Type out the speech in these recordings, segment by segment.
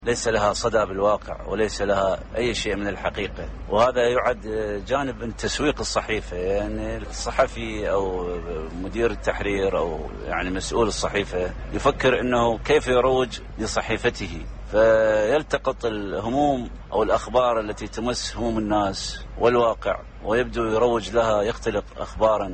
ليس لها صدى بالواقع وليس لها أي شيء من الحقيقة، وهذا يعد جانب من تسويق الصحيفة. يعني الصحفي أو مدير التحرير أو يعني مسؤول الصحيفة يفكر أنه كيف يروج لصحيفته، فيلتقط الهموم أو الأخبار التي تمس هموم الناس والواقع ويبدو يروج لها، يختلق أخبارا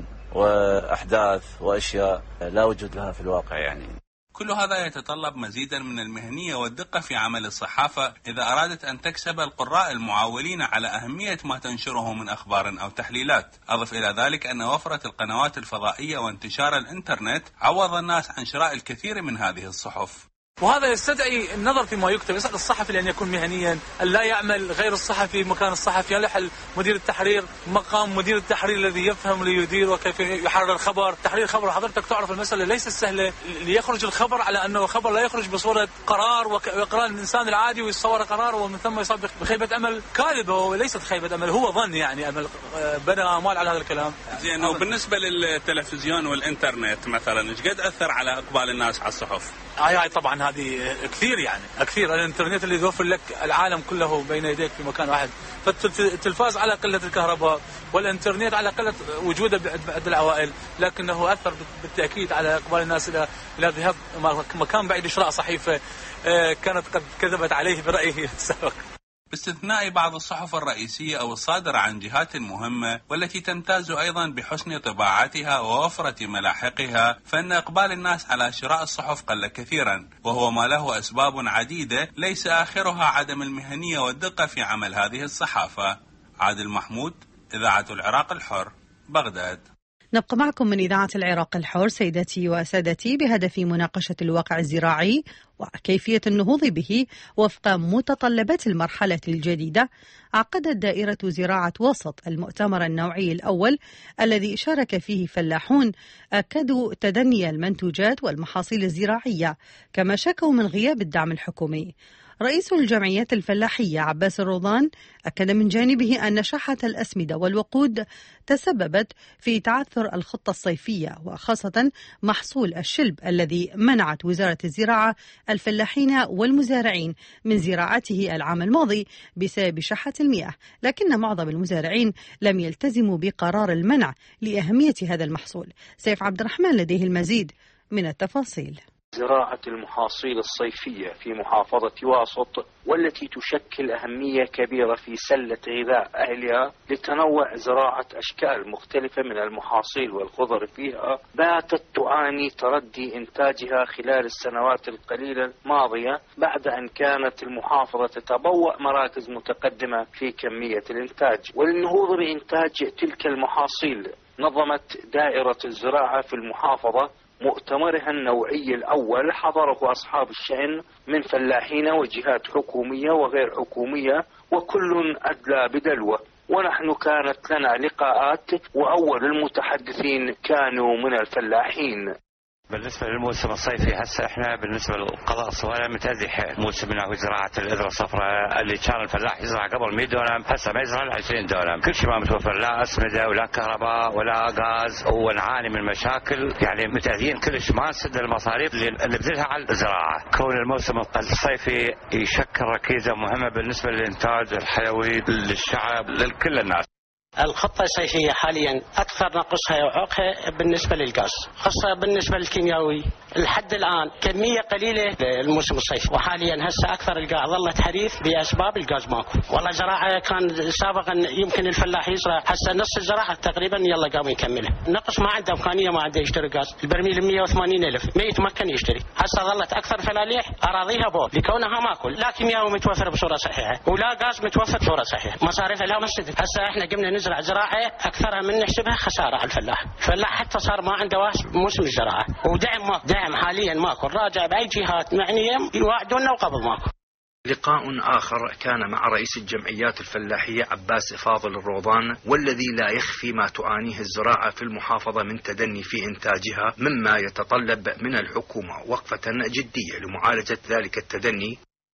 وأحداث وأشياء لا وجود لها في الواقع. يعني كل هذا يتطلب مزيدا من المهنية والدقة في عمل الصحافة إذا أرادت أن تكسب القراء المعاولين على أهمية ما تنشره من أخبار أو تحليلات. أضف إلى ذلك أن وفرة القنوات الفضائية وانتشار الإنترنت عوض الناس عن شراء الكثير من هذه الصحف، وهذا يستدعي النظر فيما يكتب. يسأل الصحفي لأن يكون مهنيا، أن لا يعمل غير الصحفي مكان الصحفي، يلحل مدير التحرير مقام مدير التحرير الذي يفهم ليدير وكيف يحرر الخبر. تحرير خبر، حضرتك تعرف المسألة ليست سهلة، ليخرج الخبر على أنه خبر لا يخرج بصورة قرار ويقرأ الإنسان العادي ويتصور قرار ومن ثم يصاب بخيبة أمل كاذبة وليست خيبة أمل، هو ظن يعني أمل بنى أموال على هذا الكلام. زين، وبالنسبة للتلفزيون والإنترنت مثلا ايش قد أثر على إقبال الناس على الصحف؟ طبعا هذه كثير، يعني كثير. الانترنت اللي يوفر لك العالم كله بين يديك في مكان واحد، فالتلفاز على قلة الكهرباء والانترنت على قلة وجوده بعد العوائل، لكنه أثر بالتأكيد على إقبال الناس إلى ذهاب مكان بعيد لشراء صحيفة كانت قد كذبت عليه برأيه السابق. باستثناء بعض الصحف الرئيسية أو الصادرة عن جهات مهمة والتي تمتاز أيضا بحسن طباعتها ووفرة ملاحقها، فإن إقبال الناس على شراء الصحف قل كثيرا، وهو ما له أسباب عديدة ليس آخرها عدم المهنية والدقة في عمل هذه الصحافة. عادل محمود، إذاعة العراق الحر، بغداد. نبقى معكم من إذاعة العراق الحر سيداتي وسادتي بهدف مناقشة الواقع الزراعي وكيفية النهوض به وفق متطلبات المرحلة الجديدة. عقدت دائرة زراعة وسط المؤتمر النوعي الأول الذي شارك فيه فلاحون أكدوا تدني المنتوجات والمحاصيل الزراعية، كما شكوا من غياب الدعم الحكومي. رئيس الجمعيات الفلاحية عباس الروضان أكد من جانبه أن شحة الأسمدة والوقود تسببت في تعثر الخطة الصيفية، وخاصة محصول الشلب الذي منعت وزارة الزراعة الفلاحين والمزارعين من زراعته العام الماضي بسبب شحة المياه، لكن معظم المزارعين لم يلتزموا بقرار المنع لأهمية هذا المحصول. سيف عبد الرحمن لديه المزيد من التفاصيل. زراعة المحاصيل الصيفية في محافظة واسط، والتي تشكل أهمية كبيرة في سلة غذاء أهلها لتنوع زراعة أشكال مختلفة من المحاصيل والخضر فيها، باتت تعاني تردي إنتاجها خلال السنوات القليلة الماضية، بعد أن كانت المحافظة تتبوأ مراكز متقدمة في كمية الإنتاج. وللنهوض بإنتاج تلك المحاصيل نظمت دائرة الزراعة في المحافظة مؤتمرها النوعي الأول، حضره أصحاب الشأن من فلاحين وجهات حكومية وغير حكومية، وكل أدلى بدلوه. ونحن كانت لنا لقاءات، وأول المتحدثين كانوا من الفلاحين. بالنسبة للموسم الصيفي هسه احنا بالنسبة للقضاء الصوالة متزح موسمنا وزراعة الإذرة الصفراء اللي كان الفلاح يزرع قبل 100 دونم هسه ما يزرع 20 دونم، كل شيء ما متوفر، لا أسمدة ولا كهرباء ولا غاز، ونعاني من مشاكل يعني متأذين كلش، ما نسد المصاريف اللي نبذلها على الزراعة. كون الموسم الصيفي يشكل ركيزة مهمة بالنسبة للإنتاج الحيوي للشعب لكل الناس. الخطة الصيفية حاليا أكثر نقصها وعوقها بالنسبة للغاز، خاصة بالنسبة للكيميائي. الحد الآن كمية قليلة للموسم الصيفي، وحاليا هسه أكثر القاع ظلت حديث بأسباب الغاز ماكو. والله زراعة كان سابقا يمكن الفلاح يزرع، هسه نص الزراعة تقريبا يلا قام يكملها. نقص ما عنده إمكانية، ما عنده يشتري غاز، البرميل 180,000 ما يتمكن يشتري. هسه ظلت أكثر فلاحيح أراضيها بور لكونها ماكل، لا كيميائي متوفر بصورة صحيحة ولا غاز متوفر بصورة صحيحة، مصاريفها لا مسدد. هسه احنا قمنا نزرع زراعة أكثرها من نحسبها خسارة على الفلاح. الفلاح حتى صار ما عنده موسم الزراعة، ودعم ماكو، دعم حاليا ماكو. راجع بأي جهات معنية يوعدونا وقبل ماكو. لقاء آخر كان مع رئيس الجمعيات الفلاحية عباس فاضل الروضان، والذي لا يخفي ما تعانيه الزراعة في المحافظة من تدني في إنتاجها، مما يتطلب من الحكومة وقفة جدية لمعالجة ذلك التدني،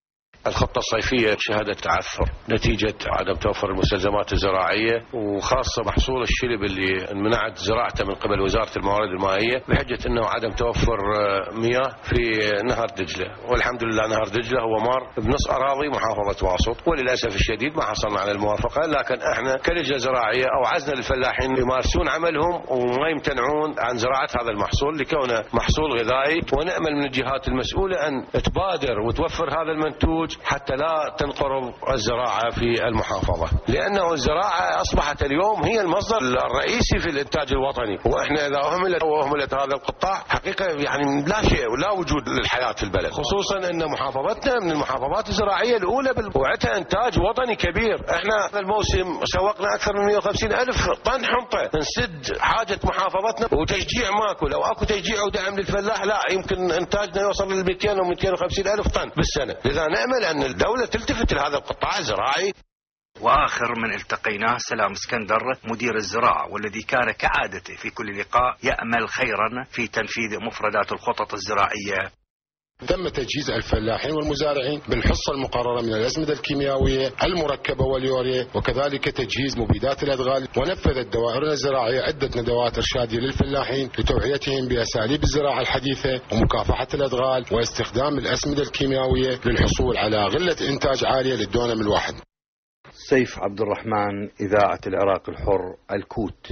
الخطة الصيفية شهدت تعثر نتيجة عدم توفر المستلزمات الزراعية، وخاصة محصول الشلب اللي منعت زراعته من قبل وزارة الموارد المائية بحجة أنه عدم توفر مياه في نهر دجلة. والحمد لله نهر دجلة هو مار بنص أراضي محافظة واسط، وللأسف الشديد ما حصلنا على الموافقة، لكن احنا كلجنة زراعية أوعزنا للفلاحين يمارسون عملهم وما يمتنعون عن زراعة هذا المحصول لكونه محصول غذائي، ونأمل من الجهات المسؤولة أن تبادر وتوفر هذا المنتوج حتى لا تنقرض الزراعة في المحافظة، لأنه الزراعة أصبحت اليوم هي المصدر الرئيسي في الإنتاج الوطني، وإحنا إذا أهملت هذا القطاع حقيقة يعني لا شيء ولا وجود للحياة في البلد، خصوصا أن محافظتنا من المحافظات الزراعية الأولى وعتها إنتاج وطني كبير. إحنا هذا الموسم سوقنا أكثر من 150 ألف طن حنطة نسد حاجة محافظتنا، وتشجيع ماكو، لو أكو تشجيع ودعم للفلاح لا يمكن إنتاجنا يوصل ل 200 و 250 ألف طن بالسنة. لذا نأمل أن الدولة تلتفت لهذا القطاع الزراعي. وآخر من التقيناه سلام اسكندر مدير الزراعة، والذي كان كعادته في كل لقاء يأمل خيرا في تنفيذ مفردات الخطط الزراعية. تم تجهيز الفلاحين والمزارعين بالحصة المقررة من الأسمدة الكيميائية المركبة واليوريا، وكذلك تجهيز مبيدات الأدغال. ونفذت دوائرنا الزراعية عدة ندوات إرشادية للفلاحين لتوعيتهم بأساليب الزراعة الحديثة ومكافحة الأدغال واستخدام الأسمدة الكيميائية للحصول على غلة إنتاج عالية للدونم الواحد. سيف عبد الرحمن، إذاعة العراق الحر، الكوت.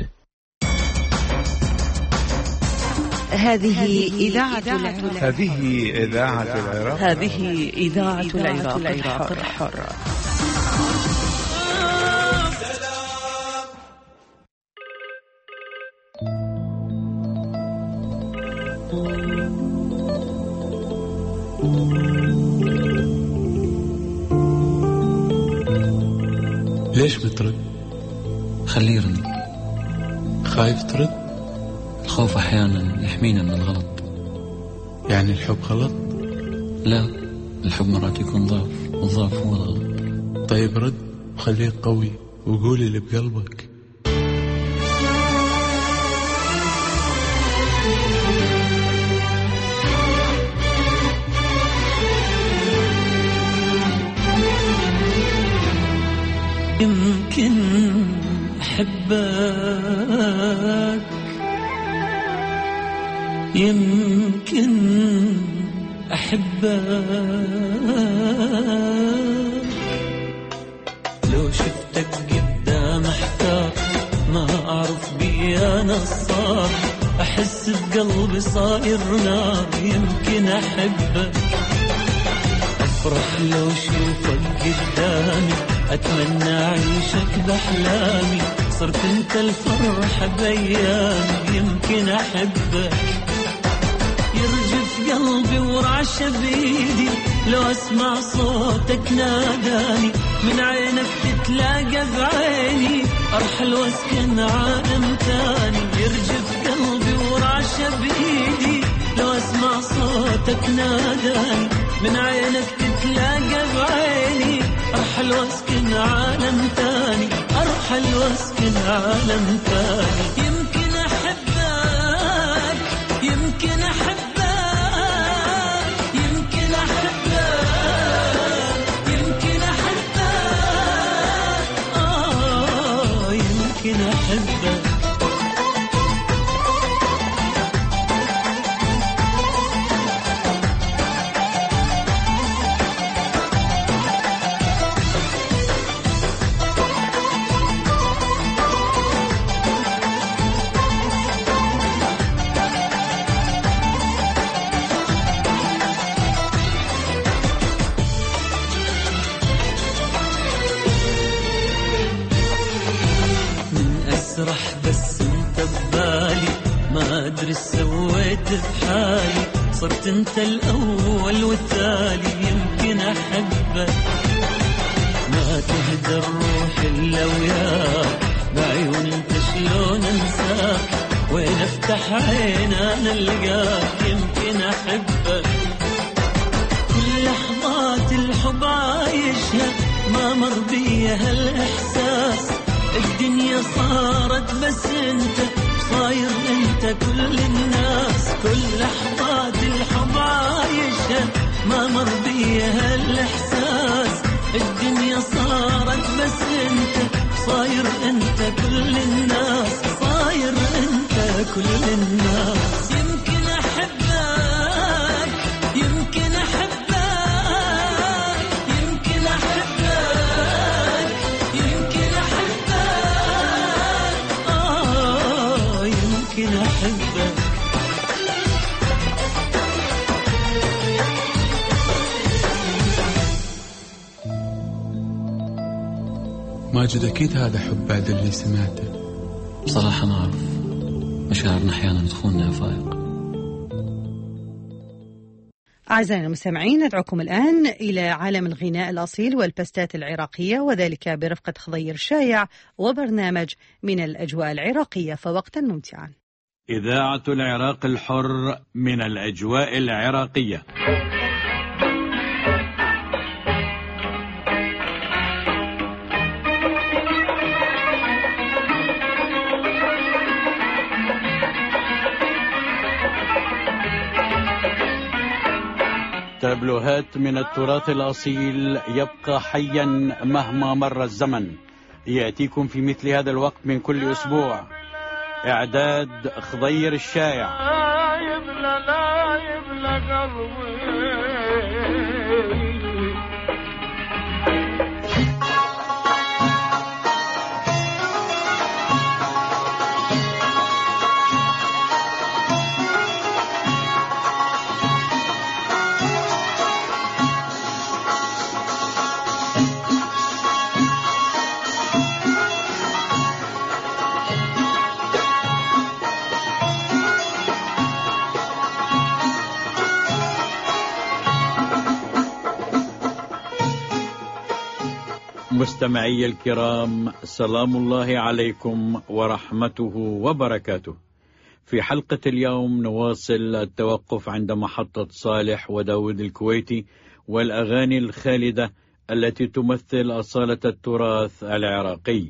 هذه إذاعة العراق. هذه إذاعة العراق. هذه إذاعة العراق الحر. ليش بترد؟ خليه يرد. خايف ترد؟ الخوف أحيانا يحمينا من الغلط. يعني الحب غلط؟ لا، الحب مرات يكون ضعف، والضعف هو الغلط. طيب رد وخليك قوي وقولي اللي بقلبك. يمكن أحبك، يمكن أحبك، لو شفتك قدام أحتار، ما أعرف بي أنا الصار، أحس بقلبي صاير نار. يمكن أحبك، أفرح لو شوفك قدامي، أتمنى أعيشك بأحلامي، صرت أنت الفرحة بأيامي. يمكن أحبك، يرجف قلبي ورعش بيدي، لو أسمع صوتك ناداني، من عينك تتلاقى بعيني، أرحل واسكن عالم تاني. يرجف قلبي ورعش بيدي، لو أسمع صوتك ناداني، من عينك تتلاقى بعيني، أرحل واسكن عالم تاني، أرحل واسكن عالم تاني. يمكن أحبك، يمكن أحبك، يمكن أحبك، يمكن أحبك، يمكن أحبك. أسرح بس انت ببالي، ما أدري سويت بحالي، صرت انت الأول والتالي. يمكن أحبك، ما تهدى الروح إلا وياك، بعيون انت شلون انساك، وين افتح عين انا القاك. يمكن أحبك، كل لحظات الحب عايشها، ما مر بيها هالإحساس، الدنيا صارت بس انت، صاير انت كل الناس، كل لحظات الحب عايشها، ما مر بيها الاحساس، الدنيا صارت بس انت صاير، انت كل الناس صاير، انت كل الناس. يمكن احبك، يمكن احبك، يمكن احبك، يمكن احبك، يمكن احبك. ماجد أكيد هذا حب بعد اللي سمعته. بصراحة ما أعرف، مشاعرنا أحيانا تخوننا فايق. أعزائنا المستمعين، ندعوكم الآن إلى عالم الغناء الأصيل والبستات العراقية، وذلك برفقة خضير الشايع وبرنامج من الأجواء العراقية، فوقتا ممتعا. إذاعة العراق الحر من الأجواء العراقية. تابلوهات من التراث الأصيل يبقى حيا مهما مر الزمن، يأتيكم في مثل هذا الوقت من كل أسبوع. إعداد خضير الشايع. لا يبلى قلبي. مستمعي الكرام، سلام الله عليكم ورحمته وبركاته. في حلقة اليوم نواصل التوقف عند محطة صالح وداود الكويتي والأغاني الخالدة التي تمثل أصالة التراث العراقي.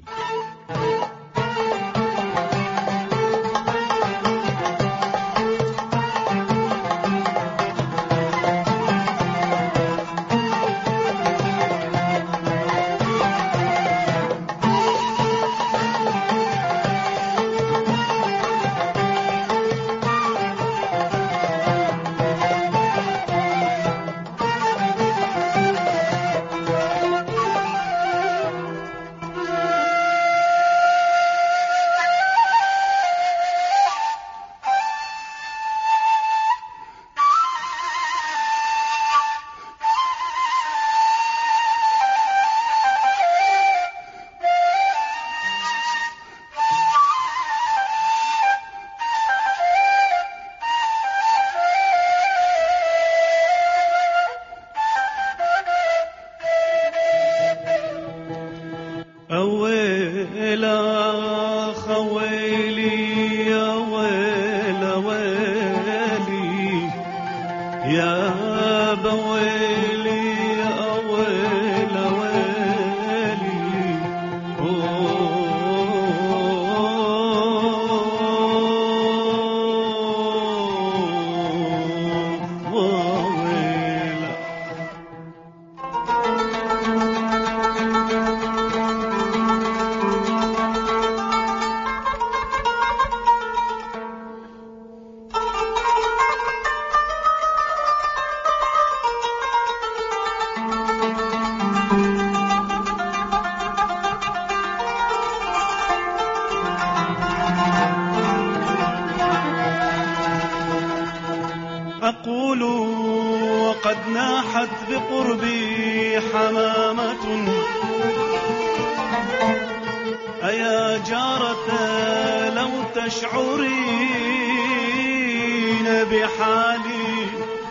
أقول وقد ناحت بقربي حمامة، أيا جارة لو تشعرين بحالي.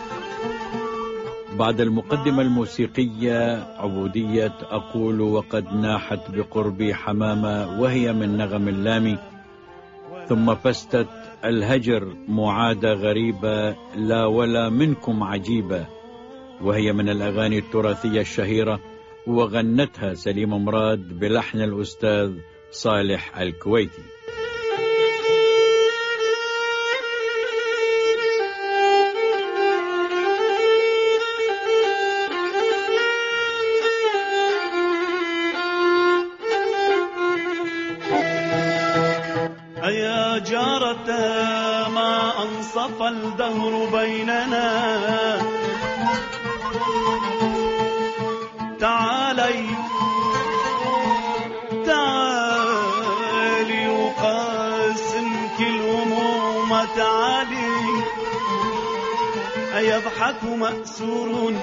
بعد المقدمة الموسيقية عبودية أقول وقد ناحت بقربي حمامة، وهي من نغم اللامي، ثم بستت الهجر معادة غريبة لا ولا منكم عجيبة، وهي من الأغاني التراثية الشهيرة، وغنتها سليمة مراد بلحن الأستاذ صالح الكويتي. جارة ما أنصف الدهر بيننا تعالي تعالي أقاسمك الهموم تعالي أيضحك مأسور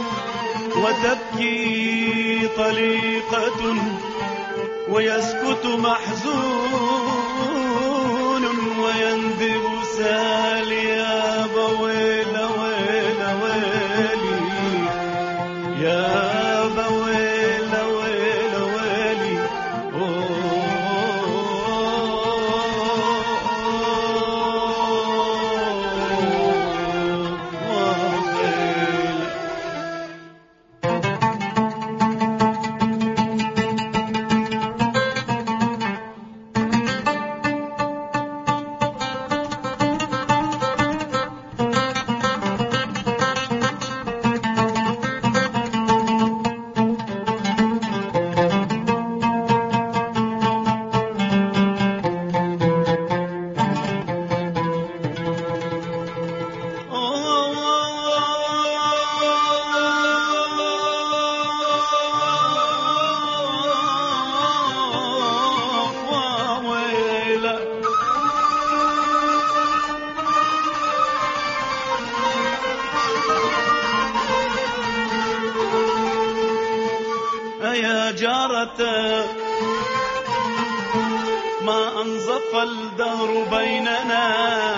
وتبكي طليقة ويسكت محزون ويندب سالي يا بويل ويل ويلي يا بويل ويل ويلي يا جارة ما أنظف الدهر بيننا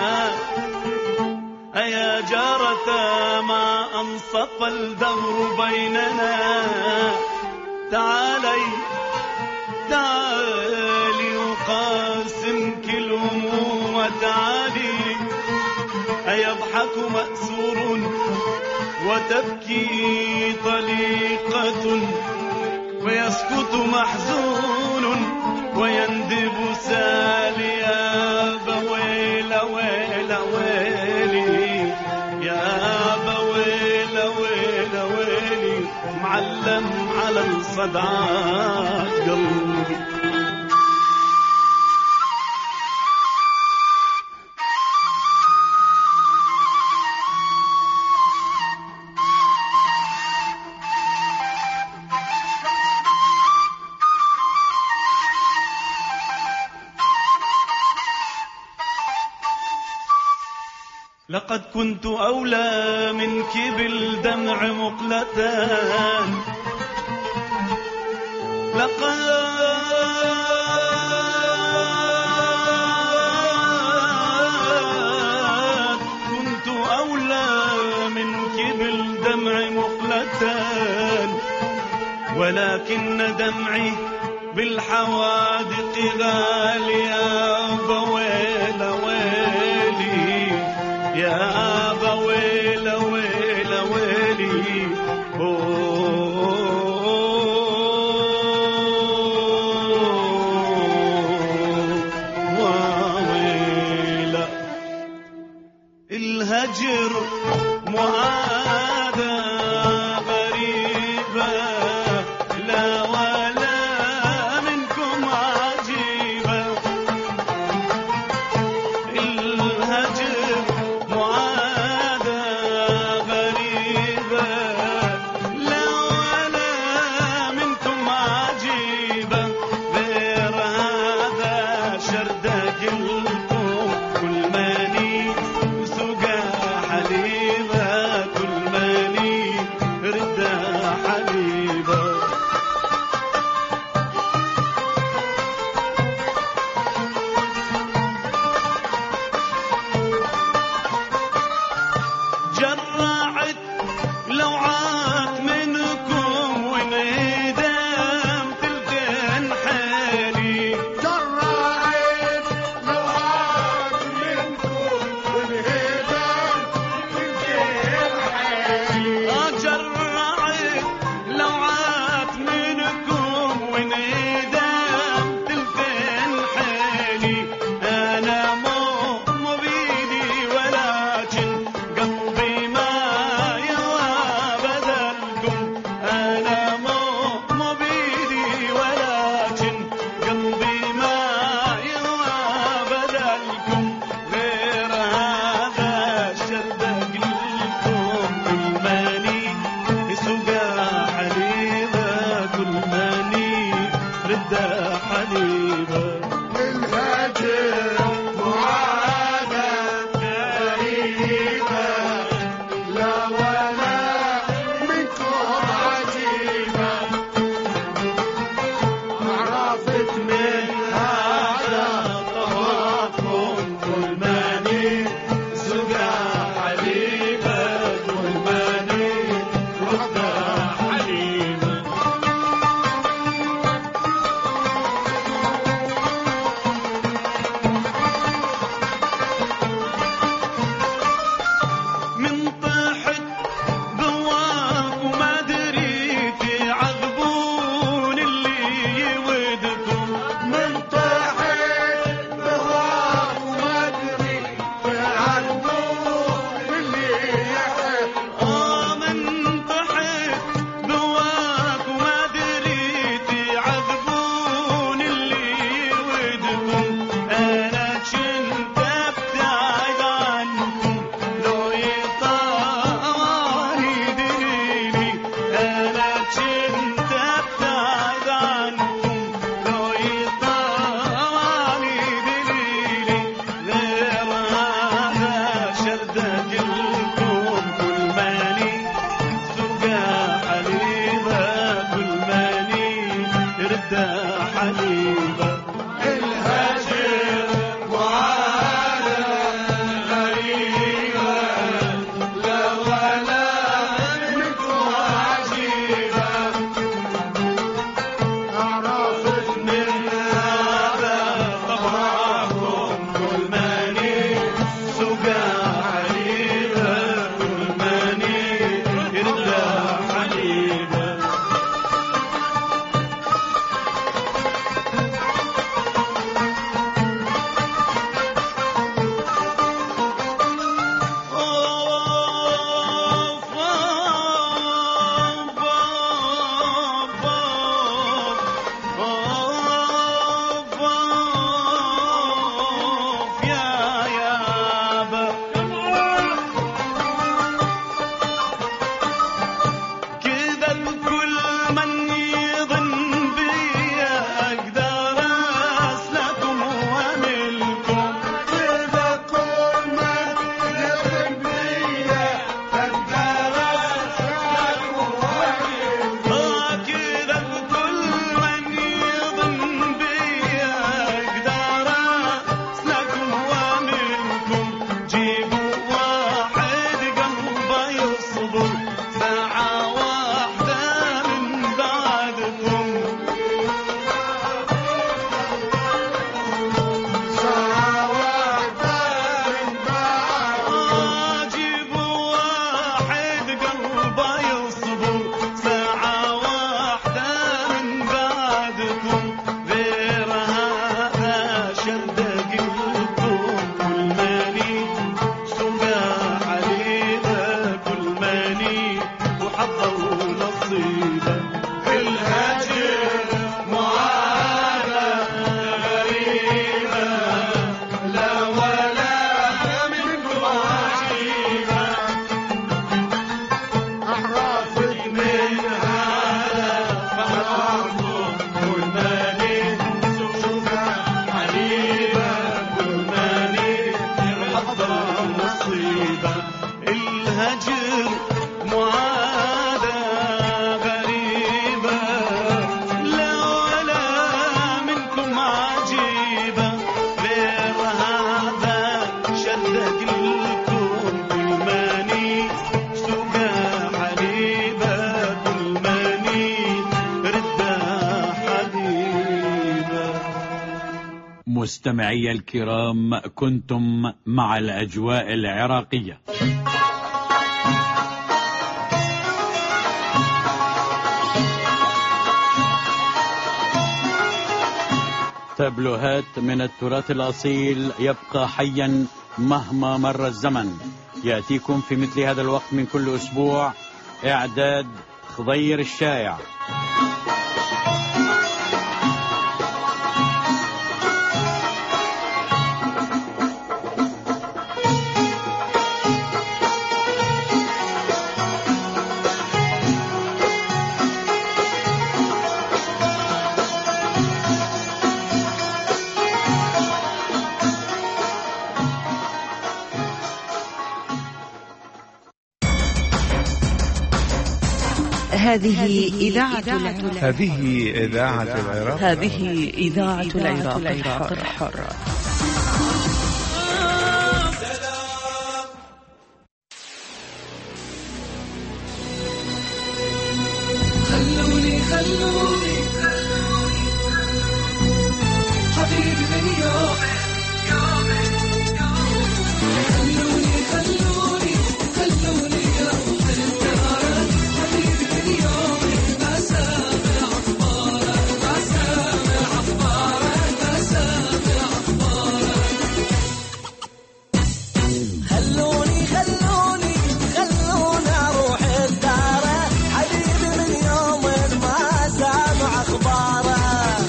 يا جارة ما أنصف الدهر بيننا تعالي تعالي أقاسمك الهموم تعالي أيضحك مأسور وتبكي طليقة ويسكت محزون ويندب سالي يا بويل ويل ويلي يا بويل ويل ويلي معلم على الصدعات قلبي لقد كنت أولى منك بالدمع مقلتان لقد كنت أولى منك بالدمع مقلتان ولكن دمعي بالحوادق غالي يا بويل ويلي يا بويل ويل ويلي وويل الهجر معادة غريبة لا ولا منكم عجيبة الهجر معادة ردة حليبة الهجر معادة غريبة لا ولا منكم عجيبة عرفت من هذا طواكم كل ماني سقى حليبة كل ماني ردة حليبة من طاحت ذواق وما دريت يعذبون اللي يودكم من طاحت ذواق وما دريت يعذبون اللي يحب من طاحت ذواق وما دريت يعذبون اللي يودكم انا كنت ابتعد عنكم لو يطاري دليلي انا كنت ابتعد عنكم لو يطاري دليلي غير هذا شردة لكم كل ماني سقى حليبة كل ماني ردة حليبة الهجر معادة غريبة لا ولا منكم عجيبة عرفت من هذا طبعكم كل ماني سقى حليبة كل ماني ردة حليبة كذا الكل من يظن بي أقدر أسلكم وأملكم كذا كل من يظن بي أقدر أسلكم وأملكم كذا الكل من يظن بي أقدر أسلكم وأملكم جيبوا واحد قلبه يصبر ساعة واحدة من بعدكم ساعة واحدة من بعدكم جيبوا واحد قلبه يصبر ساعة واحدة من بعدكم غير هذا شردة لكم كل ماني سقى حليبة كل ماني وحظوا نصيبة الهجر معادة غريبة لا ولا منكم عجيبة عرفت من هذا طبعكم كل ماني سقى حليبة كل ماني وحظوا نصيبة الهجر معادة غريبة لا ولا منكم عجيبة غير هذا شدد لكم كل ماني سقى حليبة كل ماني ردة حليبة. مستمعي الكرام، كنتم مع الأجواء العراقية. تابلوهات من التراث الأصيل يبقى حيا مهما مر الزمن. يأتيكم في مثل هذا الوقت من كل أسبوع. إعداد خضير الشايع. هذه إذاعة العراق. هذه إذاعة العراق. هذه إذاعة العراق الحر. خلوني حبيبي من يومي خلوني يا روح الدار حبيبي من يومي ما سامع أخبارك ما سامع أخبارك ما سامع أخبارك خلوني أروح الدار حبيبي من يوم ما سامع أخبارك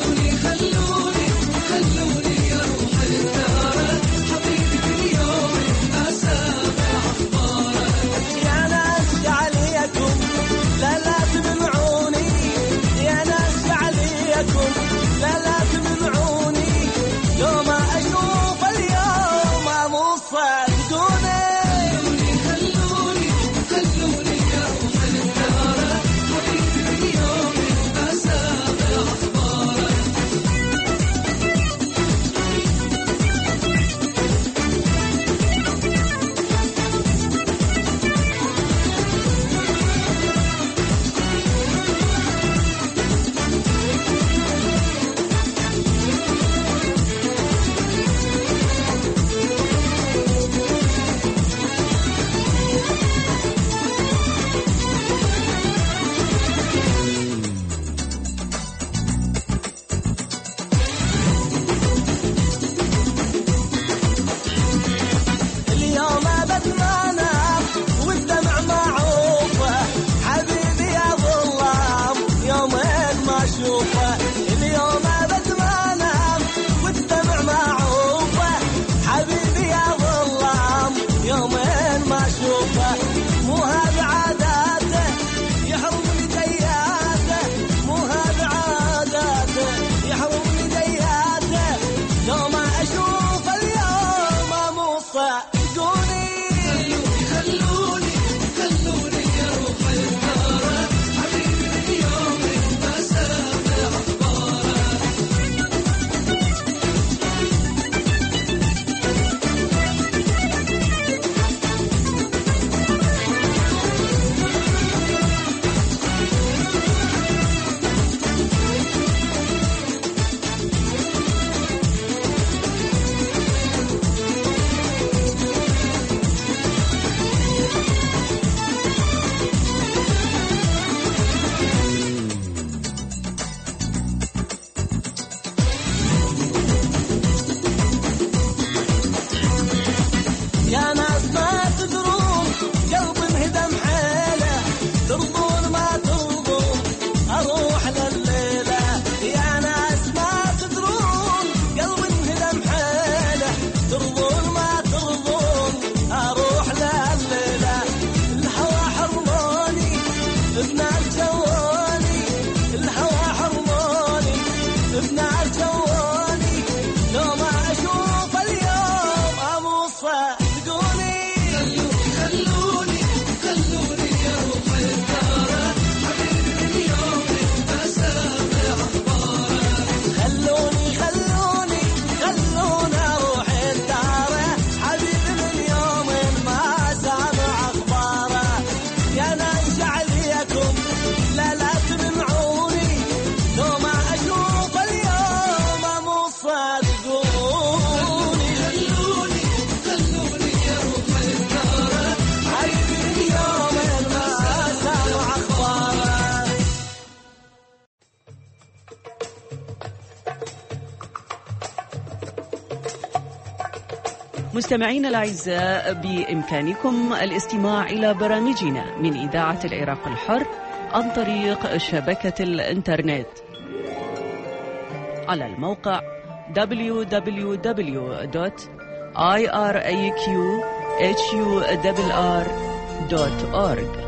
خلوني يا روح الدار حبيبي من يوم ما سامع أخبارك يا ناس عليكم لا تمنعوني يا ناس عليكم لا تمنعوني يوم أشوف اليوم مو صدقوني خلوني يا روح الدار حبيبي من يوم ما سامع أخبارك اليوم أبد ما نام والدمع معوفة حبيبي يا ظلام يومين ما أشوفه اليوم أبد ما نام والدمع معوفة حبيبي يا ظلام يومين ما أشوفه مو هذا عاداته يحرمني دياته مو هذا عاداته يحرمني دياته يوم أشوف اليوم مو صدقوني خلوني يا روح الدار حبيبي من يوم ما سامع أخبارك يا ناس ما تدرون قلبي انهدم حيله ترضون ما ترضون اروح لليله يا ناس ما تدرون قلبي انهدم حيله ترضون ما ترضون اروح لليله الهوى حرموني بنار جواني الهوى حرموني بنار جواني لو ما اشوف اليوم امو صدقوني خلوني يا روح الدار حبيبي من يوم ما سامع أخبارك خلوني أروح الدار حبيبي من يوم ما سامع أخبارك يا ناس عليكم لا تمنعوني لو ما أشوف اليوم مو صدقوني خلوني يا روح الدار حبيبي من يوم ما سامع أخبارك مستمعينا الأعزاء، بإمكانكم الاستماع إلى برامجنا من إذاعة العراق الحر عن طريق شبكة الإنترنت على الموقع www.iraqhurr.org